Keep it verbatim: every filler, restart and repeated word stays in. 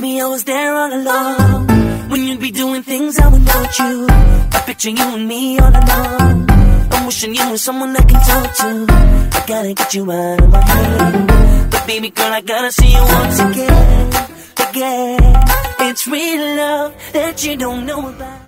me I was there all along. When you'd be doing things I would want you. I picture you and me all along. I'm wishing you were someone I can talk to. I gotta get you out of my head. But baby girl, I gotta see you once again. Again, it's real love that you don't know about.